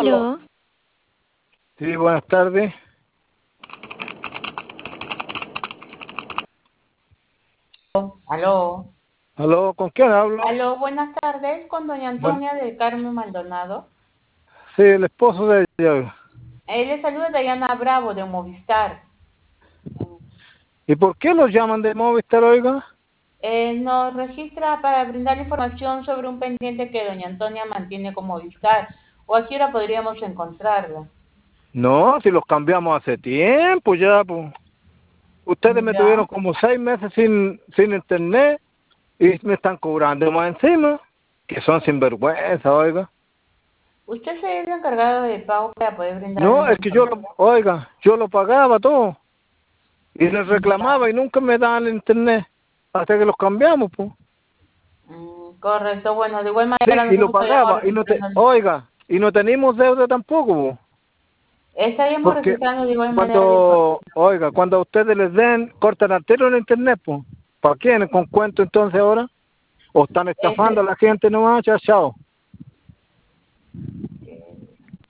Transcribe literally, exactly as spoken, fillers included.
Aló. Aló. Sí, buenas tardes. Aló. Aló, ¿con quién hablo? Aló, buenas tardes, con doña Bueno, Antonia del Carmen Maldonado. sí, el esposo de ella. Eh, le saluda Dayana Bravo de Movistar. ¿Y por qué los llaman de Movistar, oiga? Eh, nos registra para brindar información sobre un pendiente que doña Antonia mantiene con Movistar. ¿O a qué hora podríamos encontrarla? No, si los cambiamos hace tiempo ya, pues. Ustedes me ¿Ya? tuvieron como seis meses sin, sin internet y me están cobrando más encima, que son sinvergüenza, oiga. ¿Usted se es el encargado de pago para poder No, brindarnos la es que yo lo, información? oiga, yo lo pagaba todo y les reclamaba Ya. y nunca me daban el internet hasta que los cambiamos, pues. Mm, correcto, bueno, de igual Sí, manera y lo nosotros estaríamos pagaba y no te, registrando, oiga, y no tenemos deuda tampoco, po. estaríamos Porque registrando de igual manera la cuando, información. oiga, cuando a ustedes les den, cortan altero en internet, pues. ¿Para quién? ¿Con cuento entonces ahora? ¿O están estafando a Ese, la gente nomás? Chao, chao.